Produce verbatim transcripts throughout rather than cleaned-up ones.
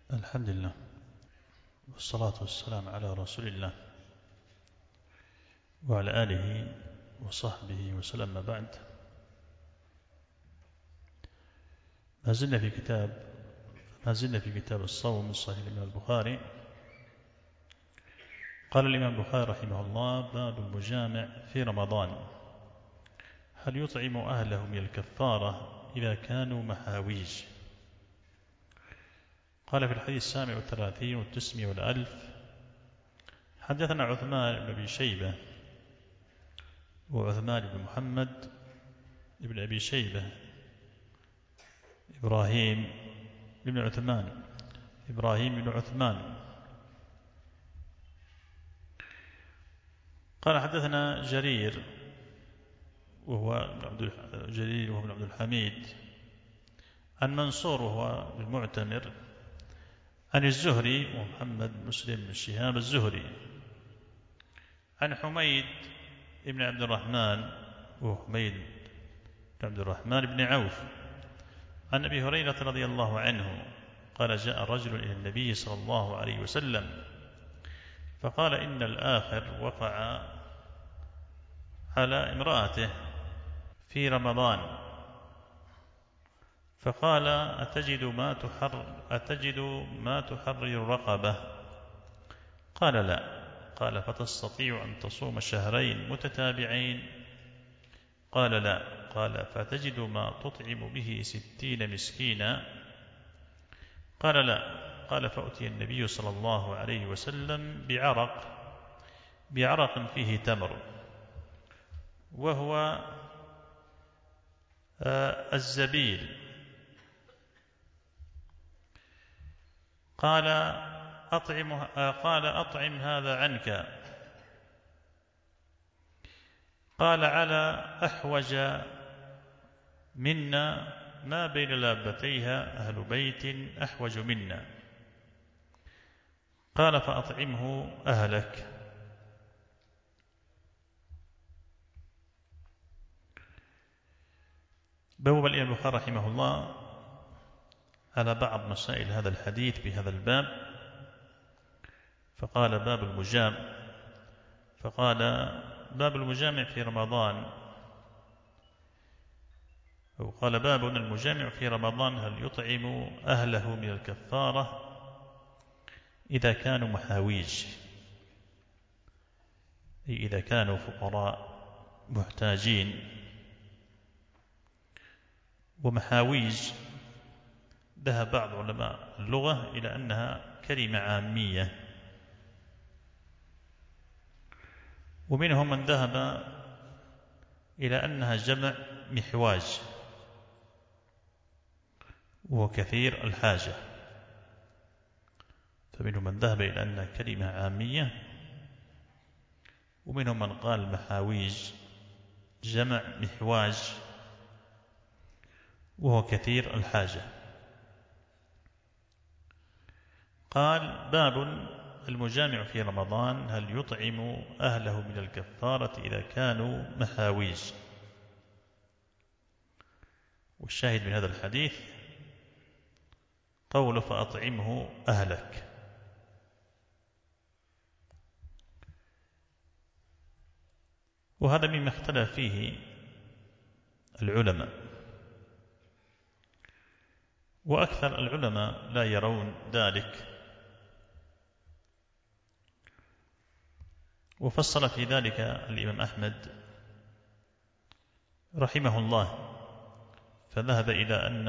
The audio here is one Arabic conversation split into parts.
الحمد لله والصلاة والسلام على رسول الله وعلى آله وصحبه وسلم. ما بعد، ما زلنا في كتاب ما زلنا في كتاب الصوم من صحيح الإمام البخاري. قال الإمام البخاري رحمه الله: باب المجامع في رمضان، هل يطعم أهله من الكفارة إذا كانوا محاويج؟ قال في الحديث السابع والثلاثين والتسعمائة والألف: حدثنا عثمان بن أبي شيبة وعثمان بن محمد بن أبي شيبة إبراهيم بن عثمان إبراهيم بن عثمان قال حدثنا جرير وهو عبد جرير وهو بن عبد الحميد عن منصور وهو المعتمر عن الزهري ومحمد بن مسلم بن شهاب الزهري عن حميد بن عبد الرحمن وحميد بن عبد الرحمن بن عوف عن أبي هريرة رضي الله عنه قال: جاء رجل إلى النبي صلى الله عليه وسلم فقال: إن الآخر وقع على امرأته في رمضان، فقال: أتجد ما تحر أتجد ما تحرر الرقبة؟ قال: لا. قال: فتستطيع أن تصوم شهرين متتابعين؟ قال: لا. قال: فتجد ما تطعم به ستين مسكينا؟ قال: لا. قال: فأتي النبي صلى الله عليه وسلم بعرق بعرق فيه تمر، وهو آه الزبيل. قال: أطعم آه قال: أطعم هذا عنك. قال: على أحوج منا ما بين لابتيها أهل بيت أحوج منا. قال: فأطعمه أهلك. بوب الإمام البخاري رحمه الله على بعض مسائل هذا الحديث بهذا الباب، فقال: باب المجامع فقال باب المجامع في رمضان، أو قال: باب المجامع في رمضان، هل يطعم أهله من الكفارة إذا كانوا محاويج، أي إذا كانوا فقراء محتاجين. ومحاويج ذهب بعض علماء اللغة إلى أنها كلمة عامية، ومنهم من ذهب إلى أنها جمع محواج وهو كثير الحاجة، فمنهم من ذهب إلى أنها كلمة عامية، ومنهم من قال محاويج جمع محواج وهو كثير الحاجة. قال: باب المجامع في رمضان، هل يطعم أهله من الكفارة إذا كانوا محاويج. والشاهد من هذا الحديث قوله: فأطعمه أهلك. وهذا مما اختلف فيه العلماء، وأكثر العلماء لا يرون ذلك، وفصل في ذلك الإمام أحمد رحمه الله، فذهب إلى أن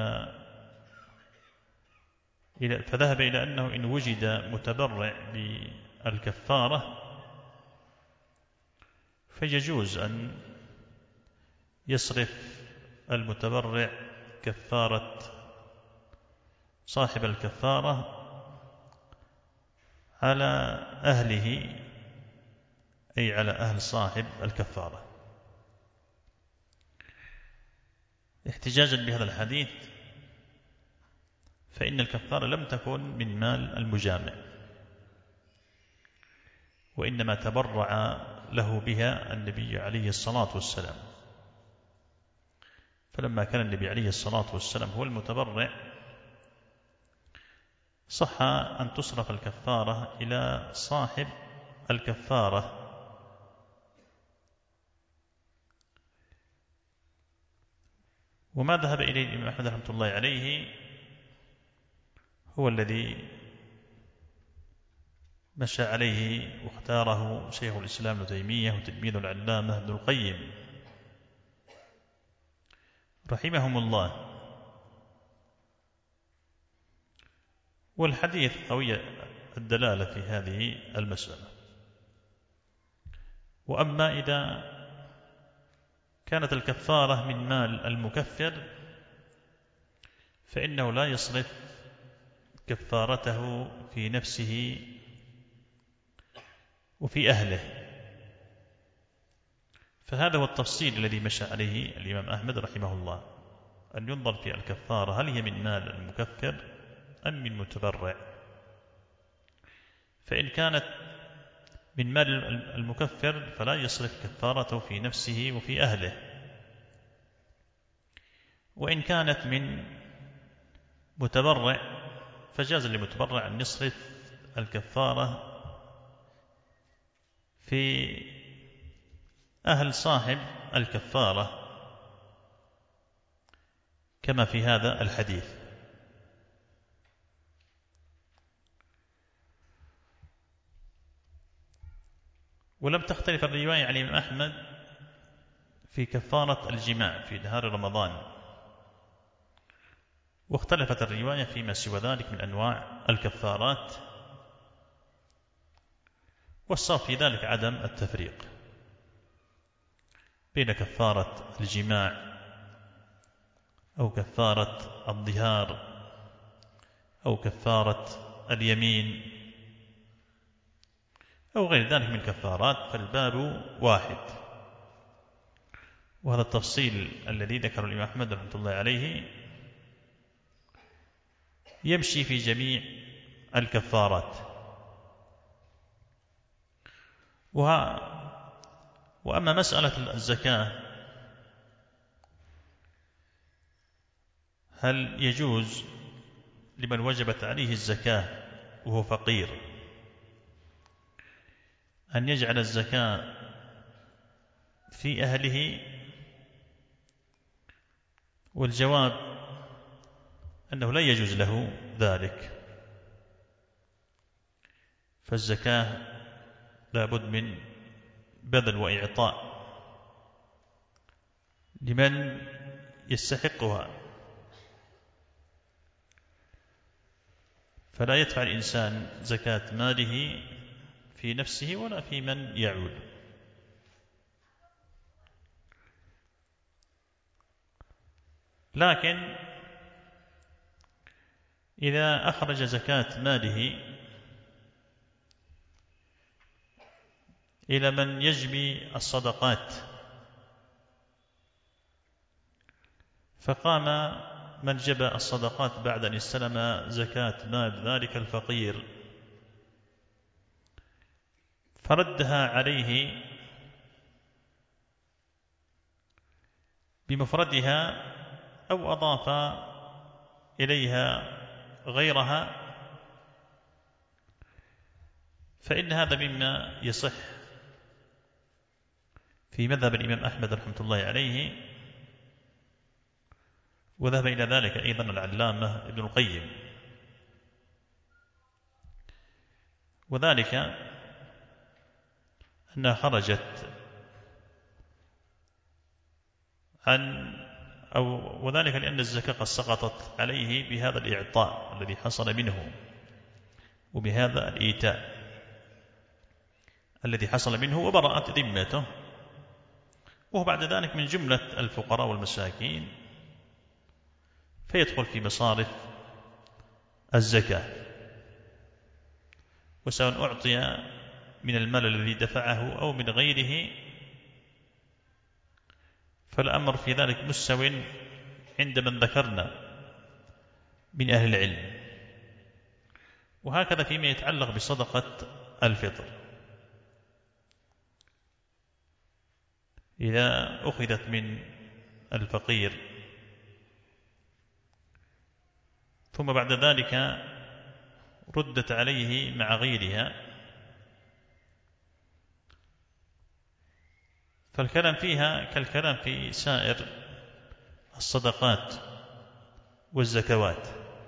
فذهب إلى أنه إن وجد متبرع بالكفارة فيجوز أن يصرف المتبرع كفارة صاحب الكفارة على أهله، أي على أهل صاحب الكفارة، احتجاجا بهذا الحديث، فإن الكفارة لم تكن من مال المجامع، وإنما تبرع له بها النبي عليه الصلاة والسلام. فلما كان النبي عليه الصلاة والسلام هو المتبرع، صح أن تصرف الكفارة إلى صاحب الكفارة. وما ذهب إليه الإمام أحمد رحمة الله عليه هو الذي مشى عليه واختاره شيخ الإسلام ابن تيمية وتلميذ العلامة ابن القيم رحمهم الله. والحديث قوي الدلالة في هذه المسألة. وأما إذا كانت الكفارة من مال المكفر فإنه لا يصرف كفارته في نفسه وفي أهله. فهذا هو التفصيل الذي مشى عليه الإمام أحمد رحمه الله، أن ينظر في الكفارة هل هي من مال المكفر أم من متبرع. فإن كانت من مال المكفر فلا يصرف كفارته في نفسه وفي أهله. وإن كانت من متبرع فجاز للمتبرع أن يصرف الكفارة في أهل صاحب الكفارة كما في هذا الحديث. ولم تختلف الرواية عن الإمام أحمد في كفارة الجماع في نهار رمضان، واختلفت الرواية فيما سوى ذلك من أنواع الكفارات، والصواب في ذلك عدم التفريق بين كفارة الجماع أو كفارة الظهار أو كفارة اليمين أو غير ذلك من كفارات، فالباب واحد. وهذا التفصيل الذي ذكر الإمام أحمد رحمة الله عليه يمشي في جميع الكفارات. وأما مسألة الزكاة هل يجوز لمن وجبت عليه الزكاة وهو فقير أن يجعل الزكاة في أهله؟ والجواب أنه لا يجوز له ذلك. فالزكاة لابد من بذل وإعطاء لمن يستحقها، فلا يدفع الإنسان زكاة ماله في نفسه ولا في من يعود. لكن إذا أخرج زكاة ماله إلى من يجبي الصدقات فقام من جبى الصدقات بعد أن استلم زكاة مال ذلك الفقير فردها عليه بمفردها أو أضاف إليها غيرها، فإن هذا مما يصح في مذهب الإمام أحمد رحمة الله عليه، وذهب إلى ذلك أيضا العلامة ابن القيم. وذلك أنها خرجت عن أو وذلك لأن الزكاة قد سقطت عليه بهذا الإعطاء الذي حصل منه وبهذا الإيتاء الذي حصل منه، وبرأت ذمته، وهو بعد ذلك من جملة الفقراء والمساكين فيدخل في مصارف الزكاة. وسواء أعطي من المال الذي دفعه أو من غيره فالأمر في ذلك مستو عند من ذكرنا من أهل العلم. وهكذا فيما يتعلق بصدقة الفطر، إذا أخذت من الفقير ثم بعد ذلك ردت عليه مع غيرها، فالكلام فيها كالكلام في سائر الصدقات والزكوات.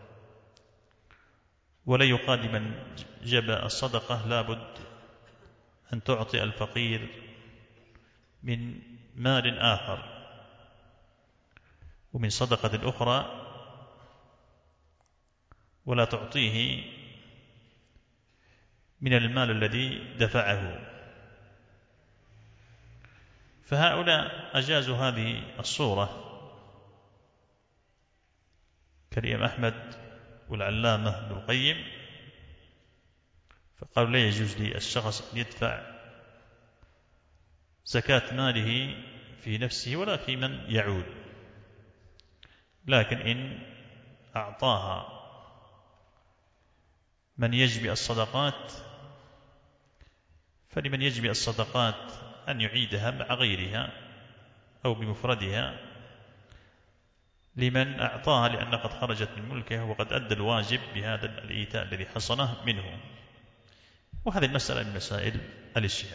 ولا يقال لمن جب الصدقة لابد أن تعطي الفقير من مال آخر ومن صدقة أخرى، ولا تعطيه من المال الذي دفعه. فهؤلاء أجازوا هذه الصورة كالإمام أحمد والعلامة ابن القيم، فقالوا لا يجوز للشخص أن يدفع زكاة ماله في نفسه ولا في من يعود، لكن إن أعطاها من يجبي الصدقات فلمن يجبي الصدقات أن يعيدها مع غيرها أو بمفردها لمن أعطاها، لأن قد خرجت من ملكه وقد أدى الواجب بهذا الإيتاء الذي حصله منه. وهذه المسألة من مسائل الاجتهاد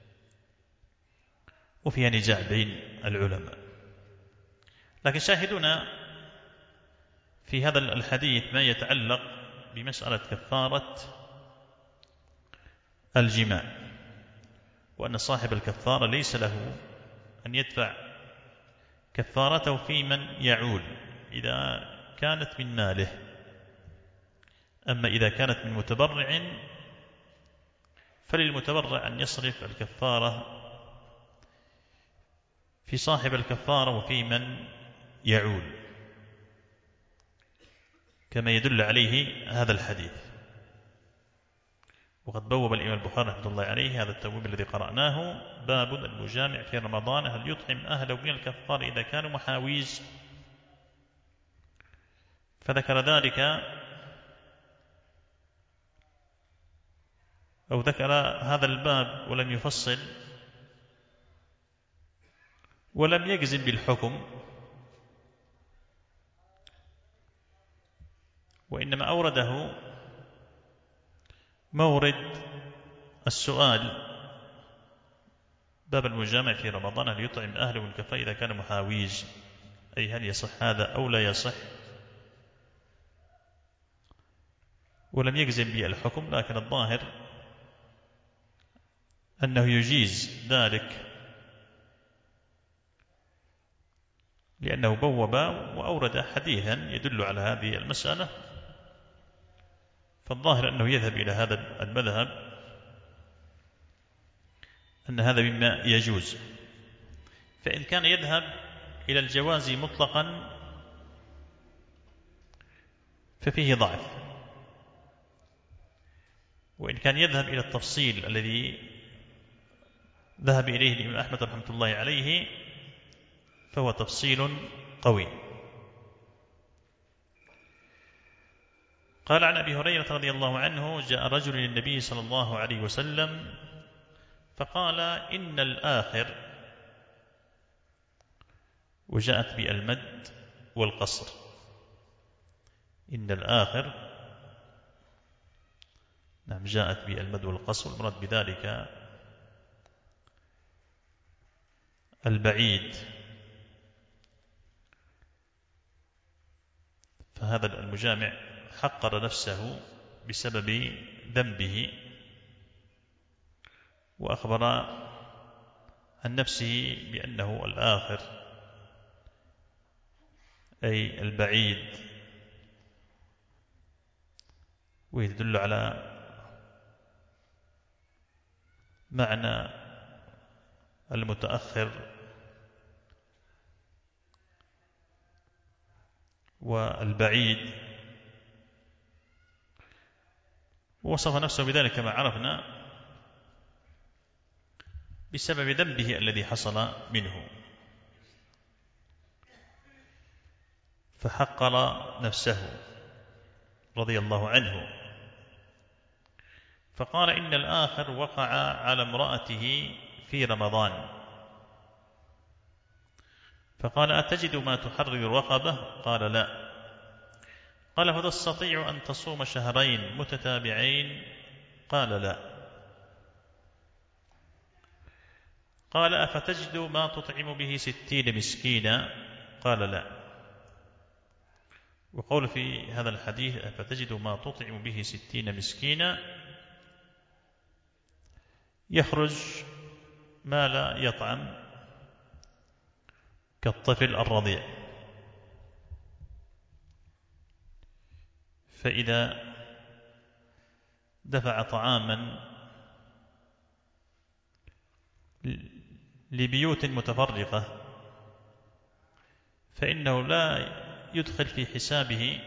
وفيها نزاع بين العلماء. لكن شاهدنا في هذا الحديث ما يتعلق بمسألة كفارة الجماع، وأن صاحب الكفارة ليس له أن يدفع كفارته في من يعول إذا كانت من ماله. أما إذا كانت من متبرع فللمتبرع أن يصرف الكفارة في صاحب الكفارة وفي من يعول، كما يدل عليه هذا الحديث. وقد بوب الإمام البخاري رحمه الله عليه هذا التبويب الذي قرأناه: باب المجامع في رمضان هل يطعم أهله من الكفار إذا كانوا محاويج. فذكر ذلك أو ذكر هذا الباب ولم يفصل ولم يجزم بالحكم، وإنما أورده مورد السؤال: باب المجامع في رمضان هل يطعم أهله من الكفار إذا كان محاويج، أي هل يصح هذا أو لا يصح. ولم يجزم به الحكم، لكن الظاهر أنه يجيز ذلك، لأنه بوب وأورد حديثا يدل على هذه المسألة، فالظاهر أنه يذهب إلى هذا المذهب أن هذا مما يجوز. فإن كان يذهب إلى الجواز مطلقا ففيه ضعف، وإن كان يذهب إلى التفصيل الذي ذهب إليه الإمام أحمد رحمة الله عليه فهو تفصيل قوي. قال عن أبي هريرة رضي الله عنه: جاء رجل للنبي صلى الله عليه وسلم فقال: إن الآخر، وجاءت بالمد والقصر، إن الآخر، نعم جاءت بالمد والقصر، المراد بذلك البعيد. فهذا المجامع حقر نفسه بسبب ذنبه، وأخبر عن نفسه بأنه الآخر أي البعيد، ويدل على معنى المتأخر والبعيد. ووصف نفسه بذلك كما عرفنا بسبب ذنبه الذي حصل منه، فحقر نفسه رضي الله عنه. فقال: إن الآخر وقع على امرأته في رمضان، فقال: أتجد ما تحرر الرقبة؟ قال: لا. قال فتستطيع أن تصوم شهرين متتابعين؟ قال لا. قال أفتجد ما تطعم به ستين مسكينا؟ قال لا. وقول في هذا الحديث أفتجد ما تطعم به ستين مسكينا يخرج ما لا يطعم كالطفل الرضيع. فإذا دفع طعاما لبيوت متفرقة فإنه لا يدخل في حسابه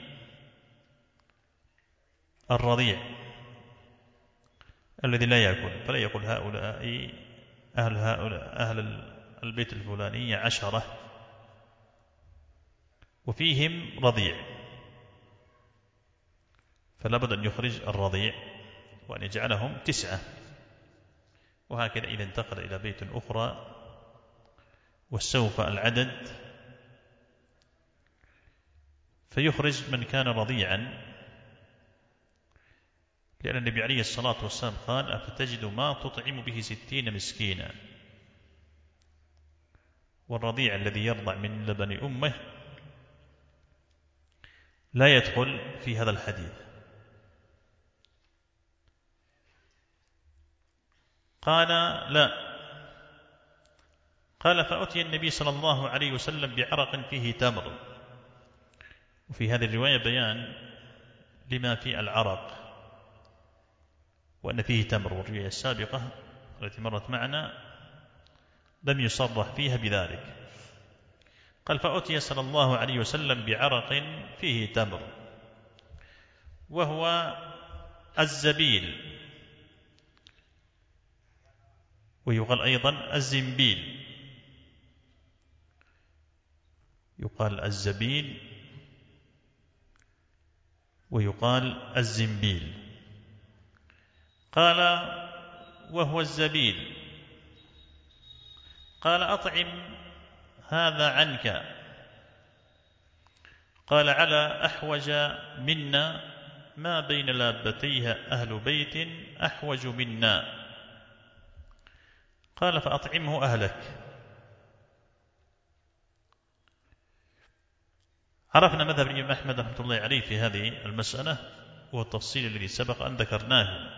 الرضيع الذي لا يأكل، فلا يقول هؤلاء أهل, هؤلاء أهل البيت الفلاني عشرة وفيهم رضيع، فلا بد أن يخرج الرضيع وأن يجعلهم تسعة. وهكذا إذا انتقل إلى بيت أخرى واستوفى العدد فيخرج من كان رضيعا، لأن النبي عليه الصلاة والسلام قال أفتجد ما تطعم به ستين مسكينا، والرضيع الذي يرضع من لبن أمه لا يدخل في هذا الحديث. قال لا. قال فأتي النبي صلى الله عليه وسلم بعرق فيه تمر. وفي هذه الرواية بيان لما في العرق وأن فيه تمر، والرواية السابقة التي مرت معنا لم يصرح فيها بذلك. قال فأتي صلى الله عليه وسلم بعرق فيه تمر وهو الزبيل، ويقال أيضا الزنبيل، يقال الزبيل ويقال الزنبيل. قال وهو الزبيل. قال أطعم هذا عنك. قال على أحوج منا ما بين لابتيها أهل بيت أحوج منا. قال فأطعمه أهلك. عرفنا مذهب الإمام أحمد رحمة الله عليه في هذه المسألة والتفصيل الذي سبق أن ذكرناه.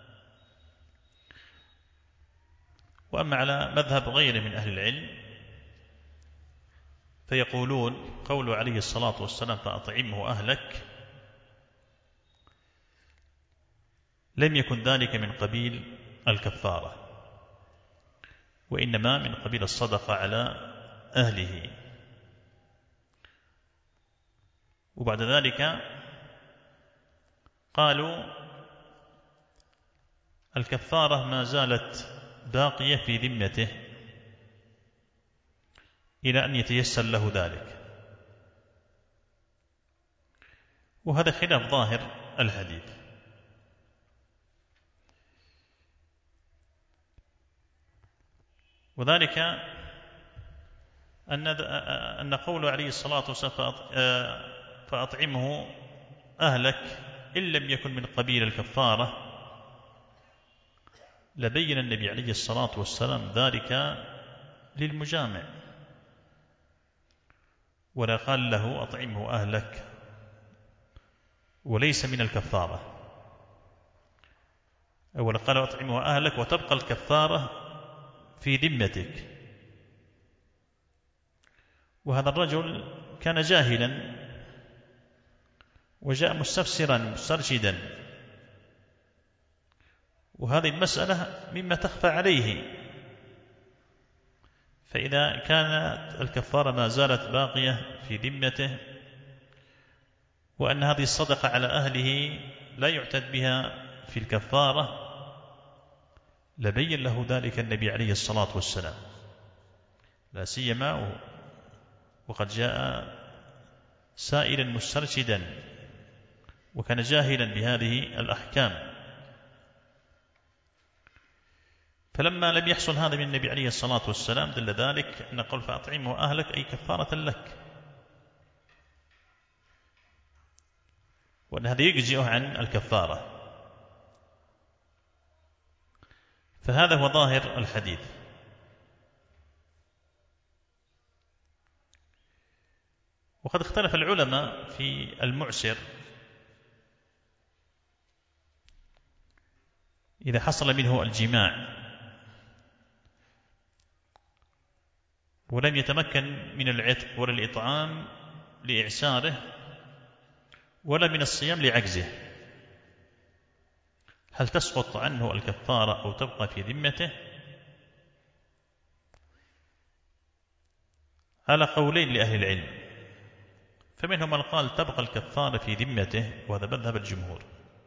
وأما على مذهب غيره من أهل العلم فيقولون قوله عليه الصلاة والسلام فأطعمه أهلك لم يكن ذلك من قبيل الكفارة، وإنما من قبيل الصدقة على أهله. وبعد ذلك قالوا الكفارة ما زالت باقية في ذمته إلى أن يتيسر له ذلك، وهذا خلاف ظاهر الحديث. وذلك أن أن قوله عليه الصلاة والسلام فأطعمه أهلك إن لم يكن من قبيل الكفارة لبين النبي عليه الصلاة والسلام ذلك للمجامع، ولا قال له أطعمه أهلك وليس من الكفارة، أولا قال أطعمه أهلك وتبقى الكفارة في ذمتك. وهذا الرجل كان جاهلا وجاء مستفسرا مسترشدا، وهذه المسألة مما تخفى عليه. فإذا كانت الكفارة ما زالت باقية في ذمته وأن هذه الصدقة على أهله لا يعتد بها في الكفارة لبين له ذلك النبي عليه الصلاة والسلام، لا سيما وقد جاء سائلا مسترشدا وكان جاهلا بهذه الأحكام. فلما لم يحصل هذا من النبي عليه الصلاة والسلام دل ذلك أن قول فأطعمه أهلك أي كفارة لك. وأن هذا يجزئه عن الكفارة. فهذا هو ظاهر الحديث. وقد اختلف العلماء في المعسر إذا حصل منه الجماع ولم يتمكن من العتق ولا الإطعام لإعساره ولا من الصيام لعجزه، هل تسقط عنه الكفارة أو تبقى في ذمته؟ على قولين لأهل العلم، فمنهم من قال تبقى الكفارة في ذمته، وهذا مذهب الجمهور،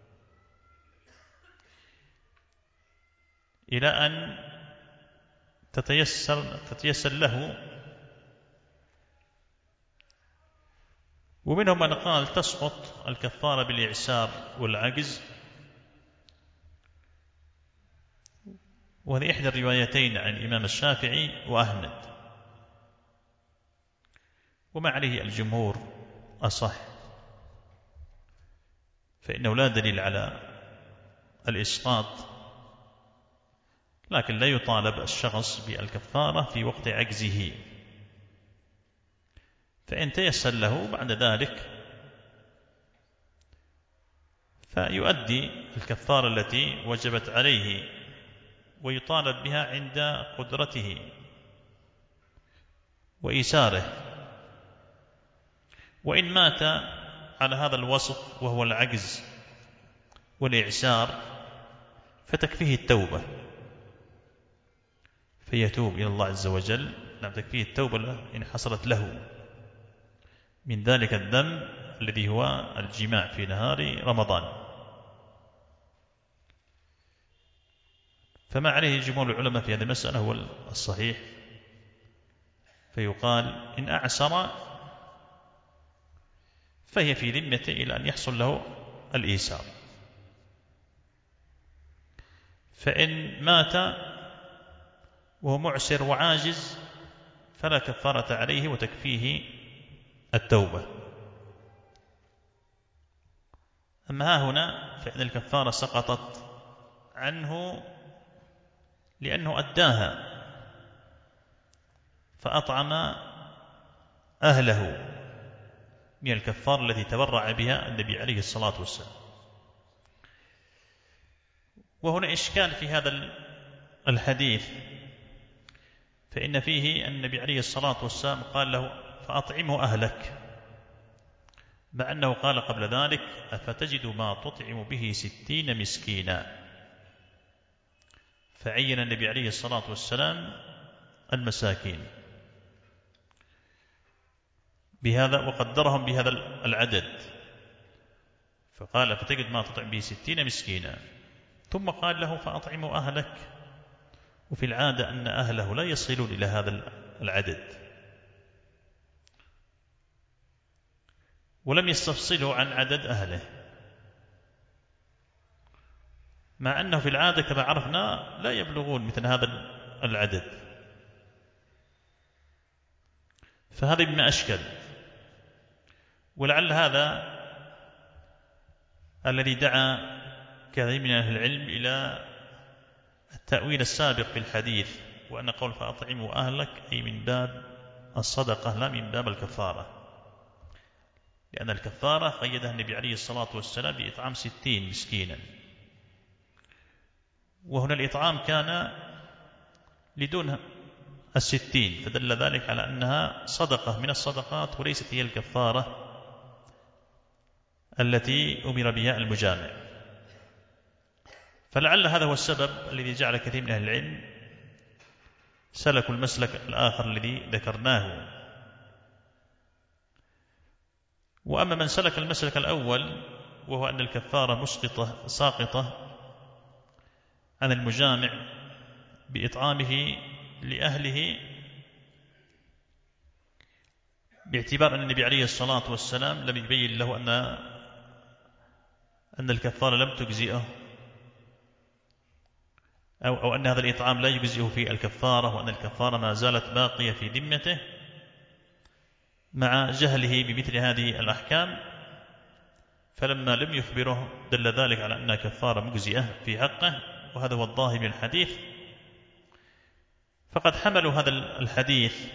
إلى أن تتيسر, تتيسر له، ومنهم من قال تسقط الكفارة بالإعسار والعجز، وهذه إحدى الروايتين عن الإمام الشافعي وأحمد، وما عليه الجمهور أصح، فإنه لا دليل على الإسقاط، لكن لا يطالب الشخص بالكفارة في وقت عجزه، فإن تيسر له بعد ذلك فيؤدي الكفارة التي وجبت عليه ويطالب بها عند قدرته وإيساره. وإن مات على هذا الوصف وهو العجز والإعسار فتكفيه التوبة، فيتوب إلى الله عز وجل، نعم تكفيه التوبة إن حصلت له من ذلك الذنب الذي هو الجماع في نهار رمضان. فما عليه جمهور العلماء في هذه المسألة هو الصحيح، فيقال إن أعسر فهي في ذمته إلى أن يحصل له الإيسار، فإن مات وهو معسر وعاجز فلا كفارة عليه وتكفيه التوبة. أما ها هنا فإن الكفارة سقطت عنه لأنه أداها فأطعم أهله من الكفارة التي تبرع بها النبي عليه الصلاة والسلام. وهنا إشكال في هذا الحديث، فإن فيه النبي عليه الصلاة والسلام قال له فأطعمه أهلك، مع أنه قال قبل ذلك أفتجد ما تطعم به ستين مسكينا، فعين النبي عليه الصلاة والسلام المساكين بهذا وقدرهم بهذا العدد، فقال فتجد ما تطعم به ستين مسكينا، ثم قال له فأطعمه أهلك، وفي العادة أن أهله لا يصلون إلى هذا العدد، ولم يستفصلوا عن عدد أهله، مع أنه في العادة كما عرفنا لا يبلغون مثل هذا العدد. فهذا مما أشكل، ولعل هذا الذي دعا كثير من أهل العلم إلى التأويل السابق في الحديث، وأن قول فأطعموا أهلك أي من باب الصدقة لا من باب الكفارة، لأن الكفارة قيدها النبي عليه الصلاة والسلام بإطعام ستين مسكينا، وهنا الإطعام كان لدون الستين، فدل ذلك على أنها صدقة من الصدقات وليست هي الكفارة التي أمر بها المجامع. فلعل هذا هو السبب الذي جعل كثير من أهل العلم سلكوا المسلك الآخر الذي ذكرناه. وأما من سلك المسلك الأول وهو أن الكفارة مسقطة ساقطة عن المجامع بإطعامه لأهله، باعتبار أن النبي عليه الصلاة والسلام لم يبين له أن أن الكفارة لم تجزئه، أو, أو أن هذا الإطعام لا يجزئه في الكفارة، وأن الكفارة ما زالت باقية في ذمته، مع جهله بمثل هذه الأحكام، فلما لم يخبره دل ذلك على أنها كفارة مجزئة في حقه، وهذا هو الظاهر من الحديث. فقد حملوا هذا الحديث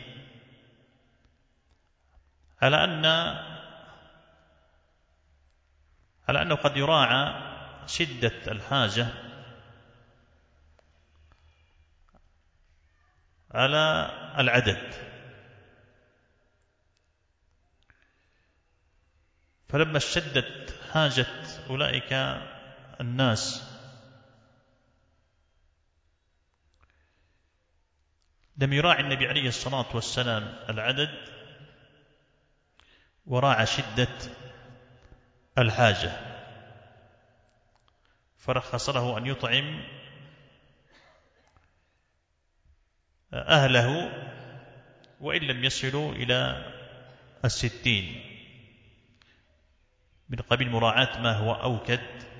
على أن على أنه قد يراعى شدة الحاجة على العدد، فلما اشتدت حاجة أولئك الناس لم يراعي النبي عليه الصلاة والسلام العدد، وراعى شدة الحاجة، فرخص له أن يطعم أهله وإن لم يصلوا إلى الستين، من قبيل مراعاة ما هو أوكد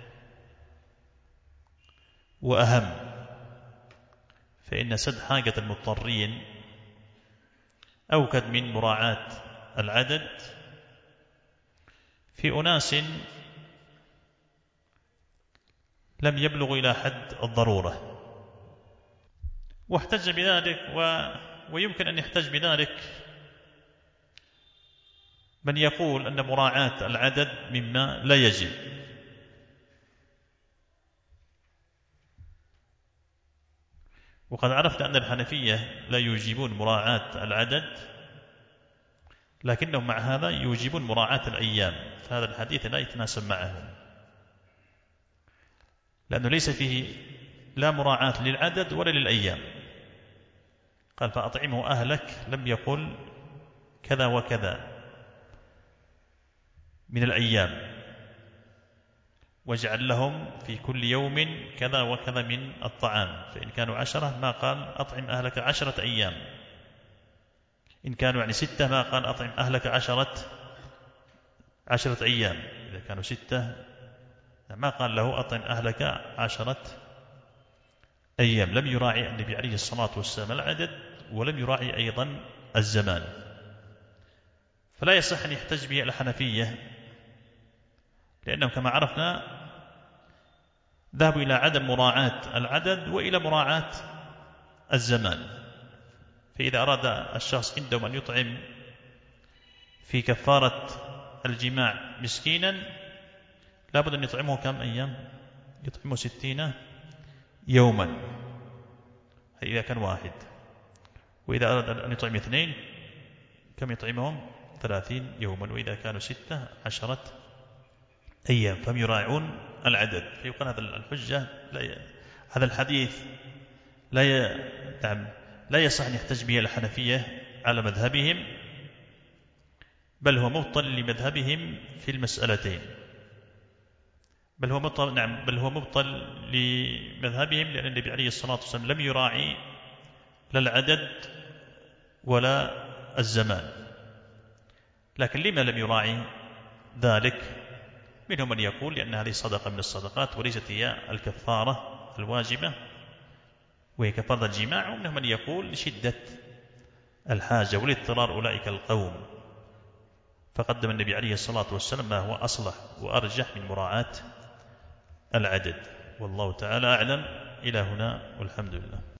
وأهم، فإن سد حاجة المضطرين أوكد من مراعاة العدد في أناس لم يبلغوا إلى حد الضرورة. واحتج بذلك و... ويمكن أن يحتج بذلك من يقول أن مراعاة العدد مما لا يجب، وقد عرفت أن الحنفية لا يوجبون مراعاة العدد، لكنهم مع هذا يوجبون مراعاة الأيام، فهذا الحديث لا يتناسب معهم، لأنه ليس فيه لا مراعاة للعدد ولا للأيام. قال فأطعمه أهلك، لم يقل كذا وكذا من الأيام، واجعل لهم في كل يوم كذا وكذا من الطعام، فإن كانوا عشرة ما قال أطعم أهلك عشرة أيام، إن كانوا يعني ستة ما قال أطعم أهلك عشرة عشرة أيام، إذا كانوا ستة ما قال له أطعم أهلك عشرة أيام. لم يراعي النبي عليه الصلاة والسلام العدد، ولم يراعي أيضا الزمان، فلا يصح أن يحتج به الحنفية، لأنهم كما عرفنا ذهبوا إلى عدم مراعاة العدد وإلى مراعاة الزمان. فإذا أراد الشخص عندهم أن يطعم في كفارة الجماع مسكينا لابد أن يطعمه كم أيام؟ يطعمه ستين يوما إذا كان واحد، وإذا أراد أن يطعم اثنين كم يطعمهم؟ ثلاثين يوما، وإذا كانوا ستة عشرة أيام، فهم يراعون العدد. فيقال هذا الحجة لا ي... هذا الحديث لا ي... نعم لا يصح أن يحتج به الحنفية على مذهبهم، بل هو مبطل لمذهبهم في المسألتين، بل هو مبطل نعم بل هو مبطل لمذهبهم، لأن النبي عليه الصلاة والسلام لم يراعي لا العدد ولا الزمان. لكن لما لم يراعي ذلك؟ منهم من يقول لأن هذه صدقة من الصدقات وليست هي الكفارة الواجبة وهي كفارة الجماع، ومنهم من يقول لشدة الحاجة ولاضطرار أولئك القوم، فقدم النبي عليه الصلاة والسلام ما هو أصلح وأرجح من مراعاة العدد. والله تعالى أعلم. إلى هنا والحمد لله.